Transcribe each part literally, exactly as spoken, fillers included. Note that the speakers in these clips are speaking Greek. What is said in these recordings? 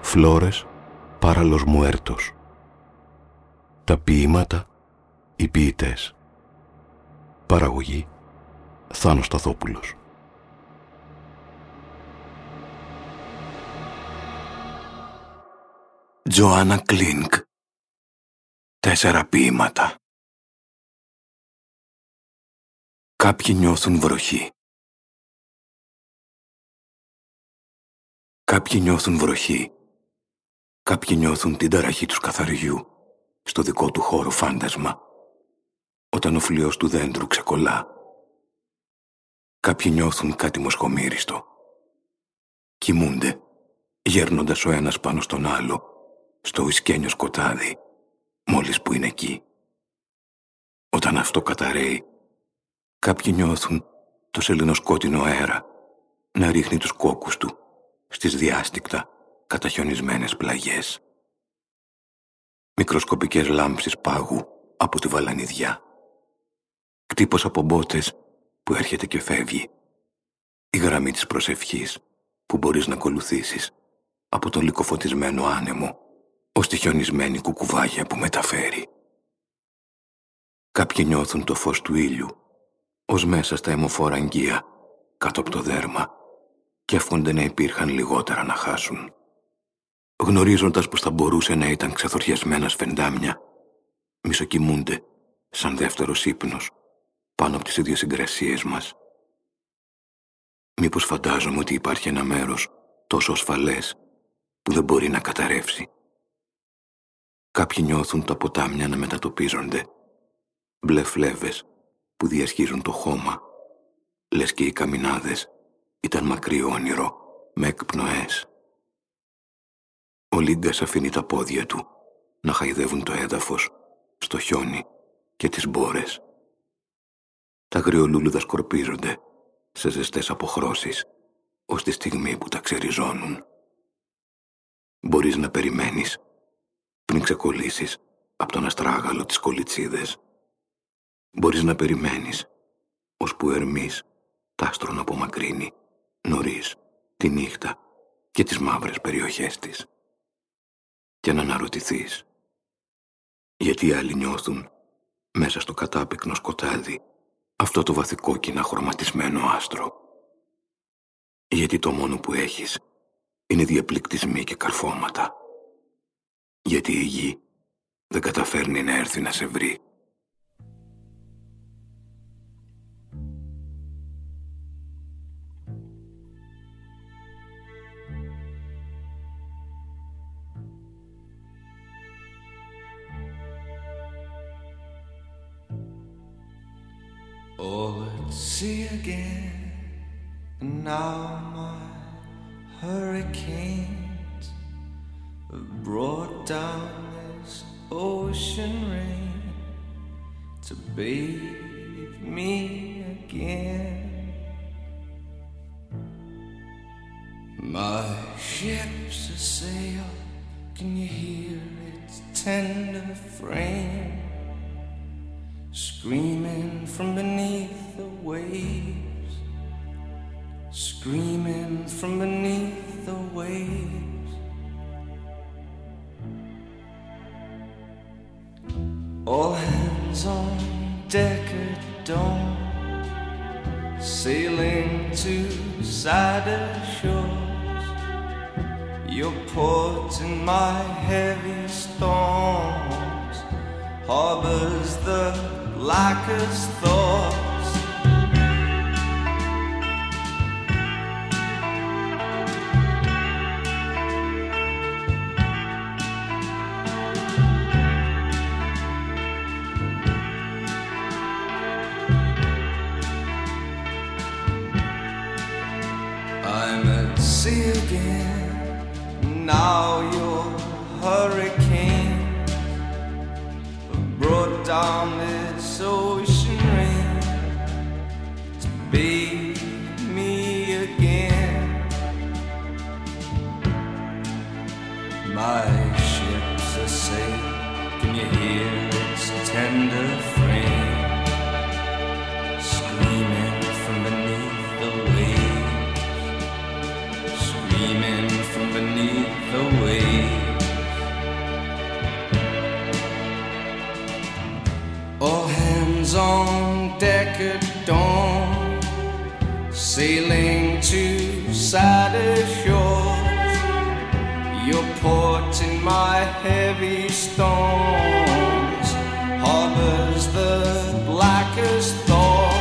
Φλόρες para los muertos. Τα ποίηματα, οι ποιητές. Παραγωγή Θάνος Σταθόπουλος. Τζοάννα Κλίνκ. Τέσσερα ποίηματα. Κάποιοι νιώθουν βροχή. Κάποιοι νιώθουν βροχή. Κάποιοι νιώθουν την ταραχή του καθαριού στο δικό του χώρο φάντασμα, όταν ο φλοιός του δέντρου ξεκολλά. Κάποιοι νιώθουν κάτι μοσχομύριστο. Κοιμούνται, γέρνοντας ο ένας πάνω στον άλλο, στο ισκένιο σκοτάδι, μόλις που είναι εκεί. Όταν αυτό καταραίει, κάποιοι νιώθουν το σελινοσκότεινο αέρα να ρίχνει τους κόκκους του στις διάστικτα καταχιονισμένες πλαγιές. Μικροσκοπικές λάμψεις πάγου από τη βαλανιδιά. Κτύπος από μπότες που έρχεται και φεύγει. Η γραμμή της προσευχής που μπορείς να ακολουθήσεις από τον λυκοφωτισμένο άνεμο ως τη χιονισμένη κουκουβάγια που μεταφέρει. Κάποιοι νιώθουν το φως του ήλιου ως μέσα στα αιμοφόρα αγγεία κάτω από το δέρμα και εύχονται να υπήρχαν λιγότερα να χάσουν. Γνωρίζοντας πως θα μπορούσε να ήταν ξεθοριασμένα σφεντάμια, μισοκοιμούνται σαν δεύτερος ύπνος πάνω από τις ιδιοσυγκρασίες μας. Μήπως φαντάζομαι ότι υπάρχει ένα μέρος τόσο ασφαλές που δεν μπορεί να καταρρεύσει. Κάποιοι νιώθουν τα ποτάμια να μετατοπίζονται, μπλε φλέβες που διασχίζουν το χώμα, λες και οι καμινάδες ήταν μακρύ όνειρο με εκπνοές. Ο Λίγκας αφήνει τα πόδια του να χαϊδεύουν το έδαφος στο χιόνι και τις μπόρες. Τα αγριολούλουδα σκορπίζονται σε ζεστές αποχρώσεις ως τη στιγμή που τα ξεριζώνουν. Μπορείς να περιμένεις πριν ξεκολλήσεις από τον αστράγαλο τις κολιτσίδες. Μπορείς να περιμένεις ώσπου ο Ερμής τ' άστρο να απομακρύνει νωρίς τη νύχτα και τις μαύρες περιοχές της. Και να αναρωτηθείς γιατί οι άλλοι νιώθουν μέσα στο κατάπυκνο σκοτάδι αυτό το βαθικόκκινα χρωματισμένο άστρο. Γιατί το μόνο που έχεις είναι διαπληκτισμοί και καρφώματα. Γιατί η γη δεν καταφέρνει να έρθει να σε βρει. Oh, let's see again. And now my hurricanes have brought down this ocean rain to bathe me again. My ship's a sail, can you hear its tender frame? Screaming from beneath the waves, screaming from beneath the waves. All hands on deck at dawn, sailing to sadder shores. Your port in my heavy storms harbors the blackest thoughts. I'm at sea again, now your hurricane brought down this ocean rain to bathe me again. My ship's a sail, can you hear its tender frame? Screaming from beneath the waves, screaming from beneath the waves. deck at dawn, sailing to sadder shores. Your port in my heavy storms harbors the blackest thoughts.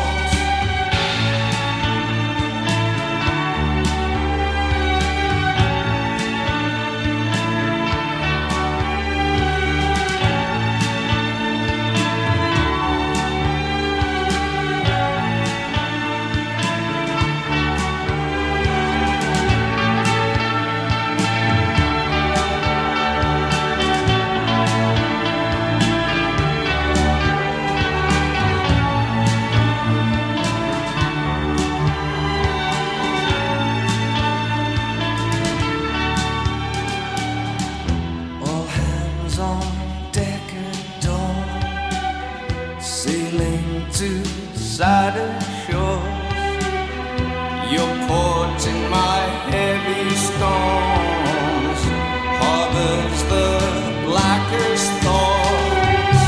Sadder shores, your port in my heavy storms harbors the blackest thoughts.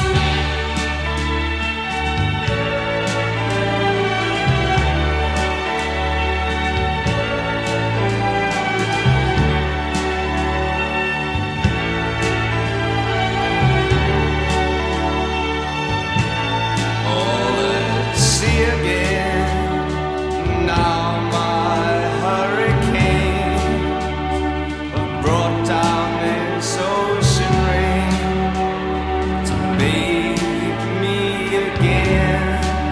All at sea again, now my hurricanes have brought down this ocean rain to bathe me again.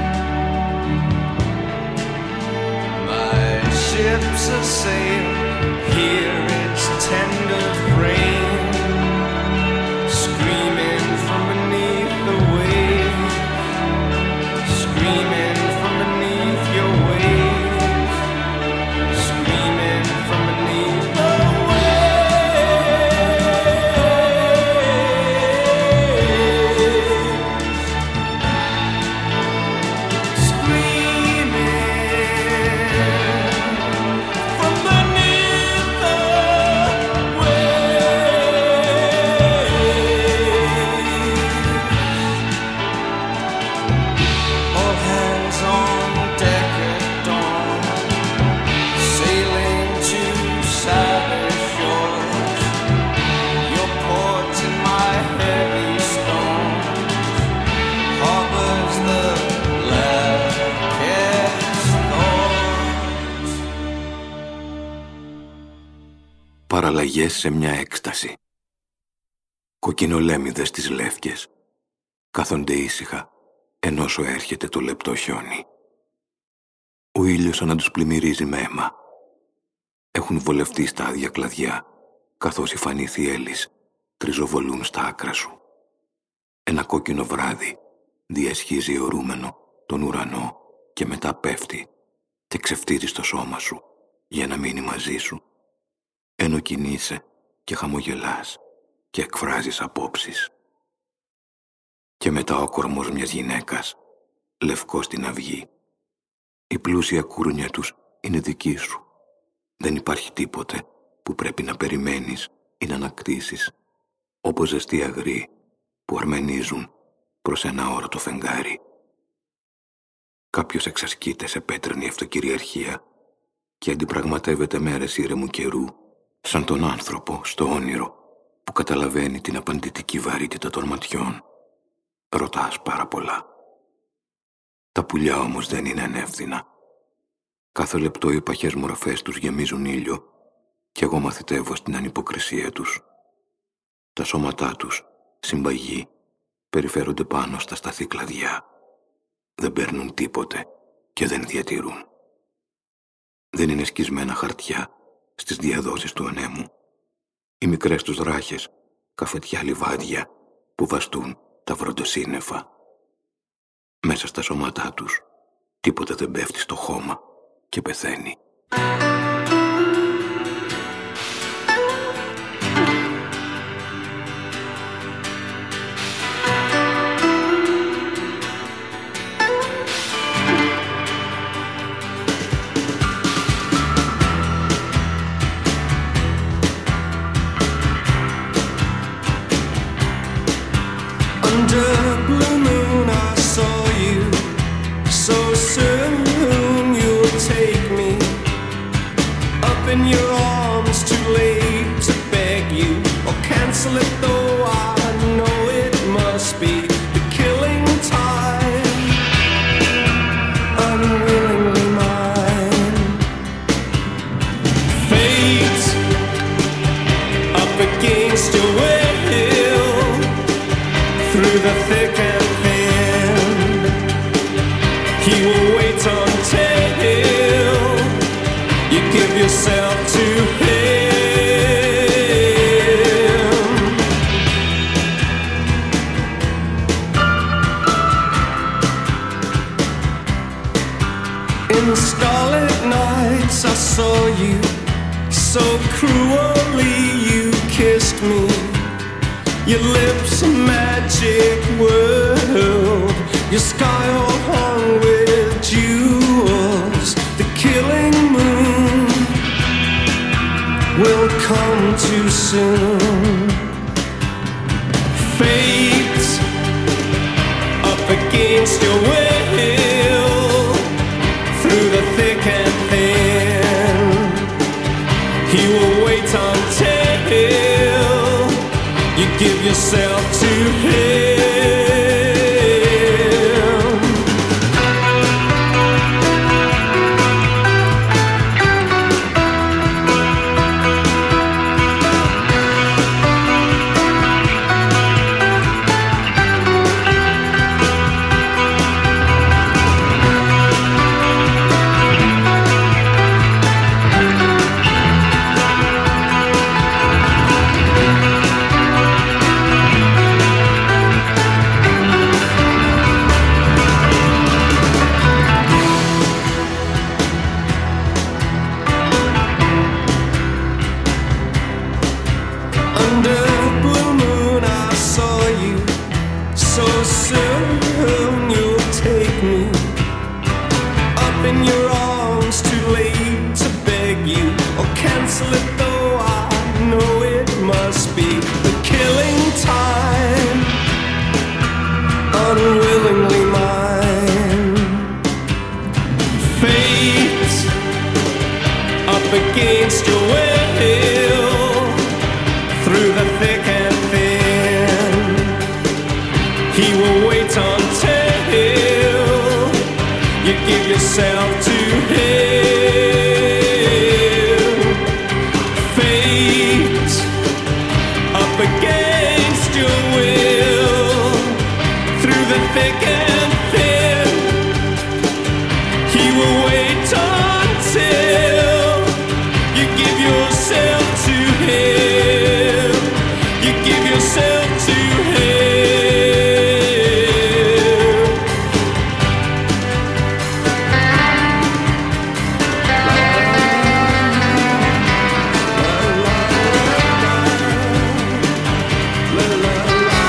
My ships are sailed, hear its tender frame screaming from beneath the waves, screaming from beneath your waves, screaming from beneath the waves, screaming from beneath the waves. All hands on deck at dawn, sailing to sadder shores. Your port in my heavy storms harbors the blackest thoughts. Παραλλαγές σε μια έκσταση. Κοκκινολέμιδες τις λεύκες κάθονται ήσυχα ενώσο έρχεται το λεπτό χιόνι. Ο ήλιος σαν να τους πλημμυρίζει με αίμα. Έχουν βολευτεί στα άδεια κλαδιά, καθώς οι φανήθιέλεις τριζοβολούν στα άκρα σου. Ένα κόκκινο βράδυ διασχίζει αιωρούμενο τον ουρανό και μετά πέφτει και ξεφτύζει στο σώμα σου για να μείνει μαζί σου. Ενώ κινείσαι και χαμογελάς και εκφράζεις απόψεις. Και μετά ο κορμός μιας γυναίκας, λευκός στην αυγή. Η πλούσια κούρνια τους είναι δική σου. Δεν υπάρχει τίποτε που πρέπει να περιμένεις ή να ανακτήσεις, όπως ζεστή αγροί που αρμενίζουν προς ένα όρωτο φεγγάρι. Κάποιος εξασκείται σε πέτρινη αυτοκυριαρχία και αντιπραγματεύεται μέρες ήρεμου καιρού, σαν τον άνθρωπο στο όνειρο που καταλαβαίνει την απαντητική βαρύτητα των ματιών. Ρωτάς πάρα πολλά. Τα πουλιά όμως δεν είναι ανεύθυνα. Κάθε λεπτό οι παχές μορφές τους γεμίζουν ήλιο κι εγώ μαθητεύω στην ανυποκρισία τους. Τα σώματά τους, συμπαγή, περιφέρονται πάνω στα σταθή κλαδιά. Δεν παίρνουν τίποτε και δεν διατηρούν. Δεν είναι σκισμένα χαρτιά στις διαδόσεις του ανέμου. Οι μικρές τους ράχες, καφετιά λιβάδια που βαστούν τα βροντοσύννεφα. Μέσα στα σώματά τους τίποτε δεν πέφτει στο χώμα και πεθαίνει. Under blue moon I saw you in your arms, too late to beg you or cancel it, though I know it must be the killing time, unwillingly mine. Fate up against your will, through the thick and thin, he will wait until you give yourself to him. In starlit nights I saw you, so cruelly you kissed me. Your lips a magic world, your sky all hung with jewels. The killing moon will come too soon. Fate up against your will, through the thick and thin, he will wait until you give yourself to him. Against your will, through the thick and thin, he will wait until you give yourself to him. Fate up against your will, through the thick and thin, he will wait until you give yourself to him. You give yourself to him. La, la, la,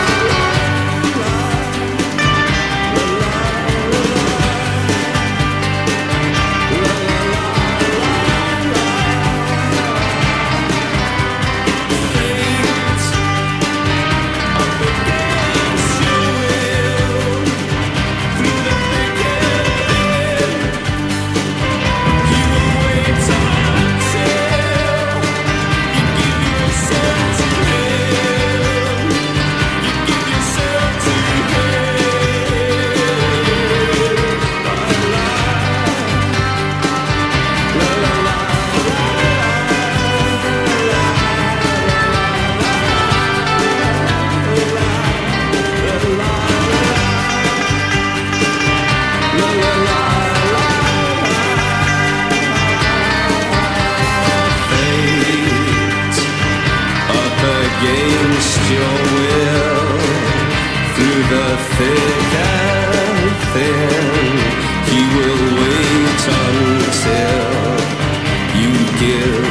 against your will, through the thick and thin, he will wait until you give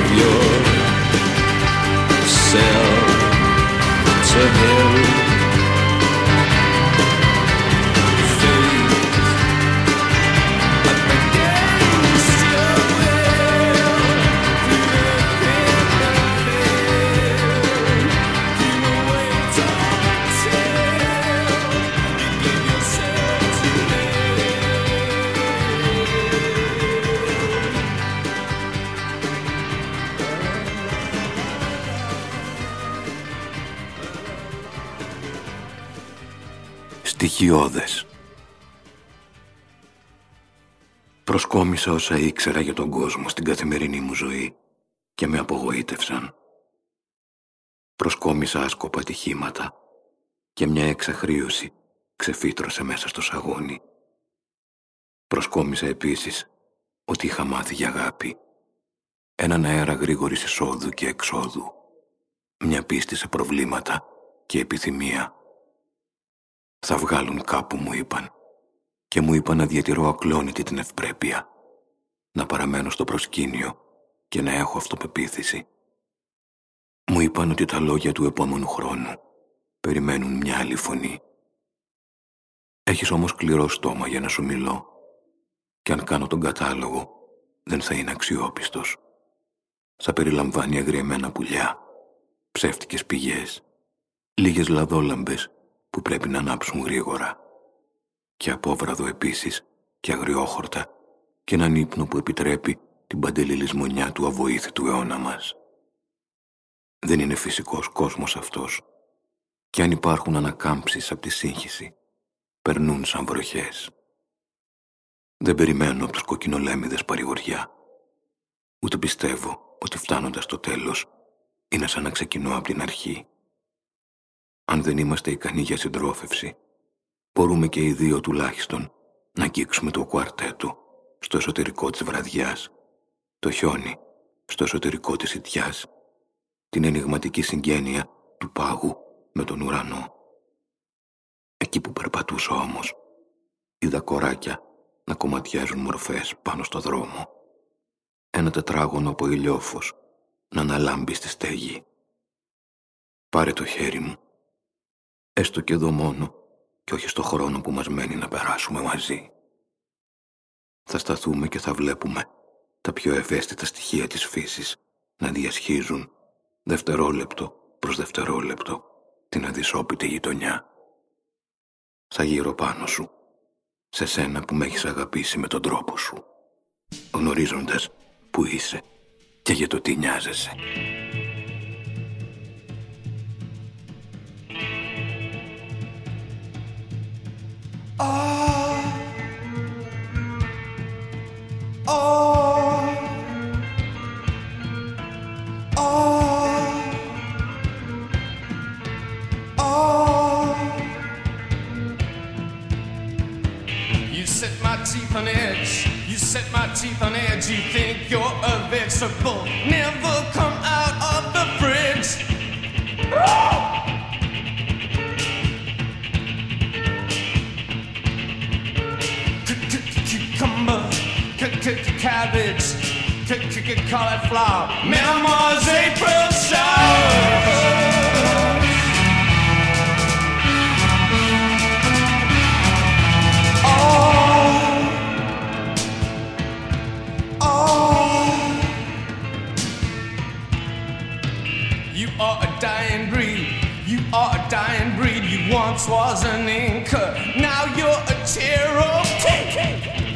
yourself to him. Yourself Στοιχειώδες. Προσκόμισα όσα ήξερα για τον κόσμο στην καθημερινή μου ζωή και με απογοήτευσαν. Προσκόμισα άσκοπα ατυχήματα και μια εξαχρίωση ξεφύτρωσε μέσα στο σαγόνι. Προσκόμισα επίσης ότι είχα μάθει για αγάπη, έναν αέρα γρήγορης εισόδου και εξόδου, μια πίστη σε προβλήματα και επιθυμία. Θα βγάλουν κάπου, μου είπαν, και μου είπαν να διατηρώ ακλόνητη την ευπρέπεια, να παραμένω στο προσκήνιο και να έχω αυτοπεποίθηση. Μου είπαν ότι τα λόγια του επόμενου χρόνου περιμένουν μια άλλη φωνή. Έχεις όμως σκληρό στόμα για να σου μιλώ, και αν κάνω τον κατάλογο δεν θα είναι αξιόπιστος. Θα περιλαμβάνει αγριεμένα πουλιά, ψεύτικες πηγές, λίγες λαδόλαμπες που πρέπει να ανάψουν γρήγορα, και απόβραδο επίσης και αγριόχορτα και έναν ύπνο που επιτρέπει την παντελή λησμονιά του αβοήθητου αιώνα μας. Δεν είναι φυσικός κόσμος αυτός, και αν υπάρχουν ανακάμψεις από τη σύγχυση, περνούν σαν βροχές. Δεν περιμένω από τους κοκκινολέμιδες παρηγοριά, ούτε πιστεύω ότι φτάνοντας στο τέλος είναι σαν να ξεκινώ από την αρχή. Αν δεν είμαστε ικανοί για συντρόφευση, μπορούμε και οι δύο τουλάχιστον να αγγίξουμε το κουαρτέτο στο εσωτερικό της βραδιάς, το χιόνι στο εσωτερικό της ιτιάς, την ενιγματική συγγένεια του πάγου με τον ουρανό. Εκεί που περπατούσα όμως, είδα κοράκια να κομματιάζουν μορφές πάνω στο δρόμο. Ένα τετράγωνο από ηλιόφως να αναλάμπει στη στέγη. Πάρε το χέρι μου, έστω και εδώ μόνο, και όχι στο χρόνο που μας μένει να περάσουμε μαζί. Θα σταθούμε και θα βλέπουμε τα πιο ευαίσθητα στοιχεία της φύσης να διασχίζουν δευτερόλεπτο προς δευτερόλεπτο την αδυσόπιτη γειτονιά. Θα γύρω πάνω σου, σε σένα που με έχεις αγαπήσει με τον τρόπο σου, γνωρίζοντας που είσαι και για το τι νοιάζεσαι. Oh, oh, oh, oh. You set my teeth on edge, you set my teeth on edge. You think you're a vegetable, never come out of the fridge. Oh! Cabbage, cauliflower, Mama's April showers. Oh, oh. You are a dying breed. You are a dying breed. You once was an Inca. Now you're a Cherokee.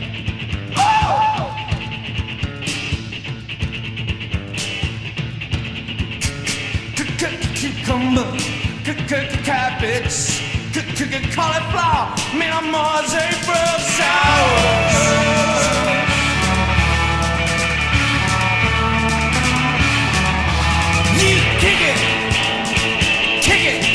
Cucumber, cabbage, cauliflower, Mama's April showers. You kick it, kick it.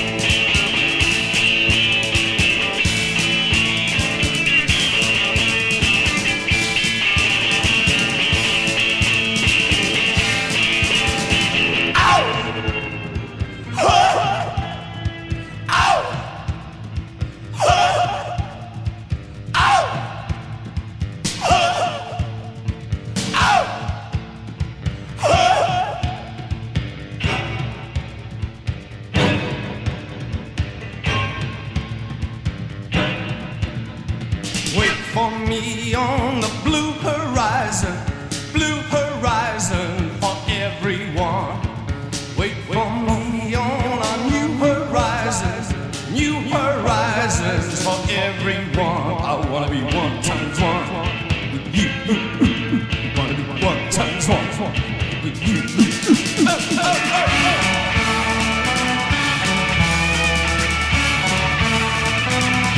On the blue horizon, blue horizon for everyone. Wait for me on a new horizon, new horizons for everyone. I wanna be one times one with you. Wanna be one times one with you. Oh, oh, oh, oh.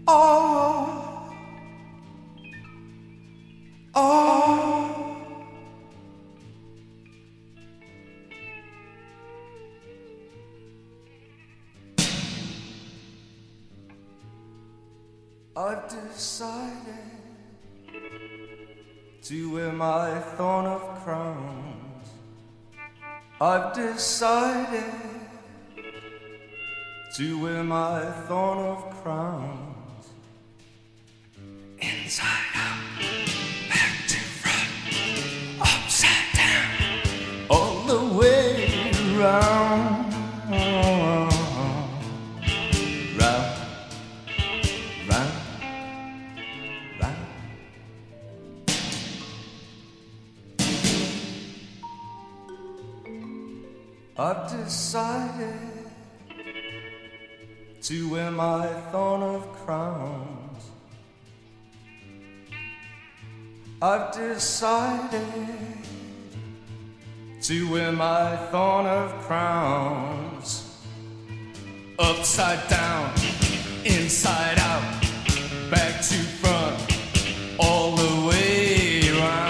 Oh, oh. I've decided to wear my thorn of crowns. I've decided to wear my thorn of crowns. Inside out, back to front, upside down, all the way round, round, round, round. I've decided to wear my thorn of crowns. I've decided to wear my thorn of crowns. Upside down, inside out, back to front, all the way round.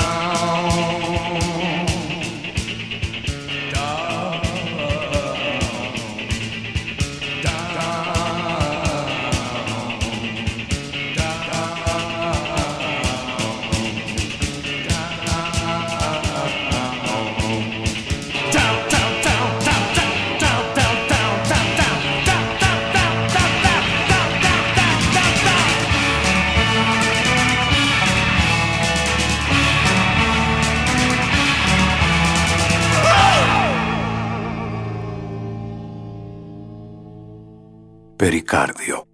Περικάρδιο.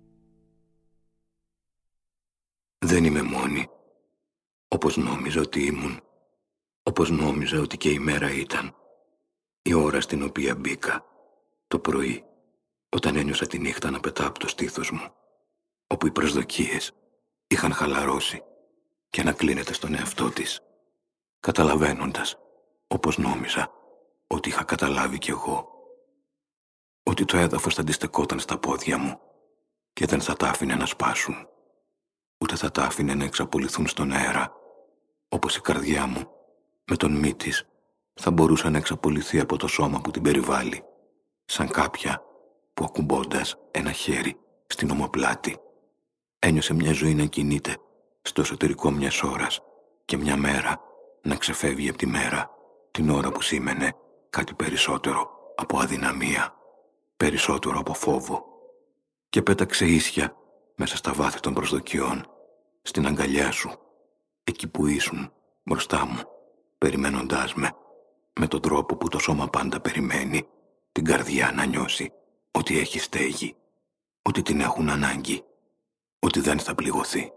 Δεν είμαι μόνη, όπως νόμιζα ότι ήμουν, όπως νόμιζα ότι και η μέρα ήταν, η ώρα στην οποία μπήκα, το πρωί, όταν ένιωσα τη νύχτα να πετά από το στήθος μου, όπου οι προσδοκίες είχαν χαλαρώσει και να κλείνεται στον εαυτό της, καταλαβαίνοντας, όπως νόμιζα, ότι είχα καταλάβει κι εγώ, ότι το έδαφος θα αντιστεκόταν στα πόδια μου και δεν θα τα άφηνε να σπάσουν, ούτε θα τα άφηνε να εξαπολυθούν στον αέρα, όπως η καρδιά μου, με τον μη της, θα μπορούσε να εξαπολυθεί από το σώμα που την περιβάλλει, σαν κάποια που ακουμπώντας ένα χέρι στην ομοπλάτη, ένιωσε μια ζωή να κινείται στο εσωτερικό μιας ώρας και μια μέρα να ξεφεύγει από τη μέρα, την ώρα που σήμαινε κάτι περισσότερο από αδυναμία, περισσότερο από φόβο, και πέταξε ίσια μέσα στα βάθη των προσδοκιών, στην αγκαλιά σου, εκεί που ήσουν, μπροστά μου, περιμένοντάς με, με τον τρόπο που το σώμα πάντα περιμένει, την καρδιά να νιώσει ότι έχει στέγη, ότι την έχουν ανάγκη, ότι δεν θα πληγωθεί.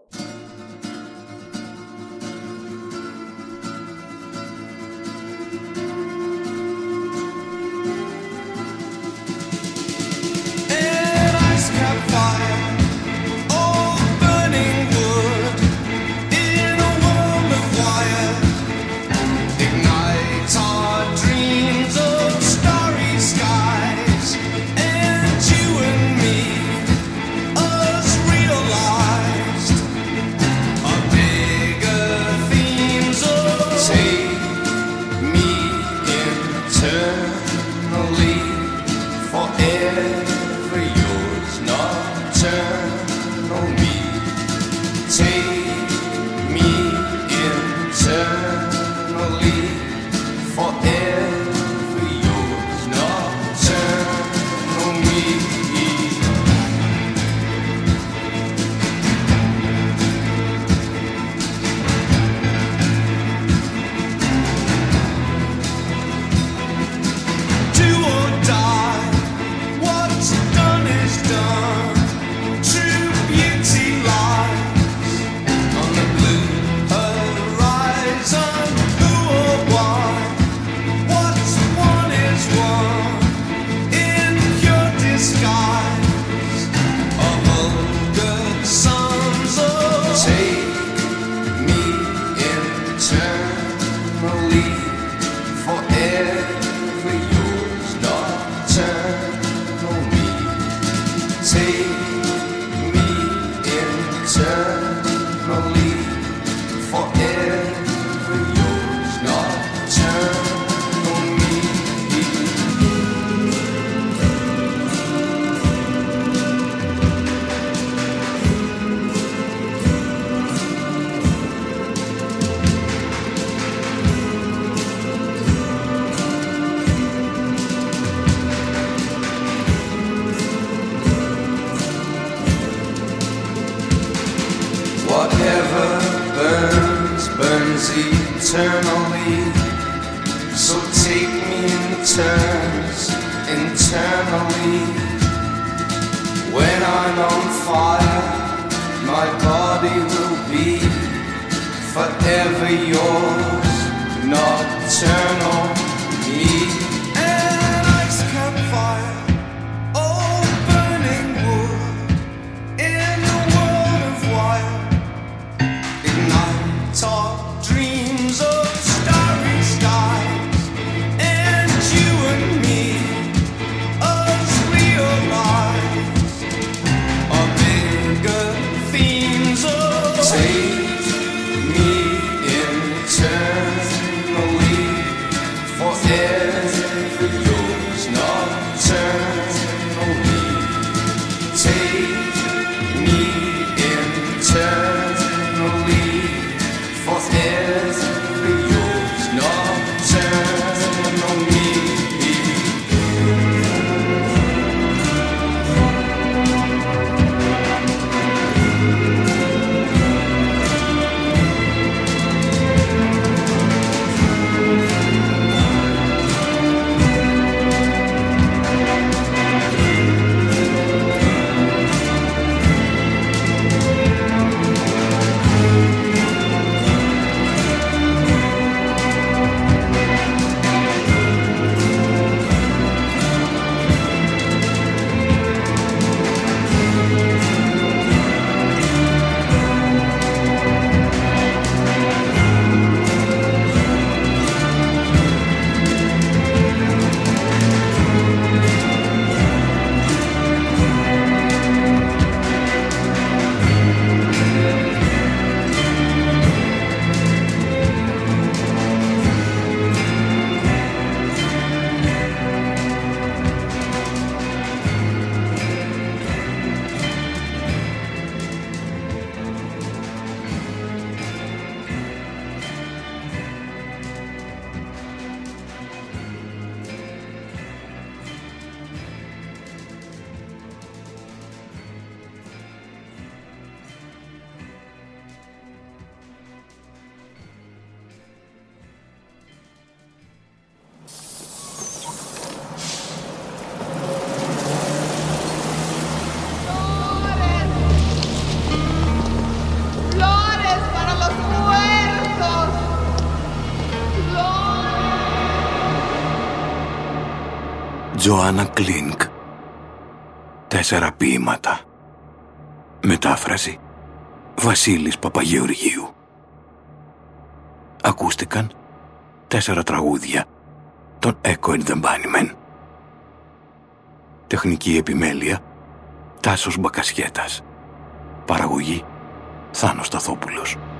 eternally. So take me in turns internally. When I'm on fire, my body will be forever yours, nocturnal me. An ice campfire, all burning wood, in a world of wire. Ignite our dreams of starry skies, and you and me, us realize our bigger themes of take me eternally, forever yours, nocturnally. Take me eternally, forever yours, nocturnally. Τζοάννα Κλίνκ. Τέσσερα ποίηματα. Μετάφραση Βασίλης Παπαγεωργίου. Ακούστηκαν τέσσερα τραγούδια των Echo and the Bunnymen. Τεχνική επιμέλεια Τάσος Μπακασιέτας. Παραγωγή Θάνος Σταθόπουλος.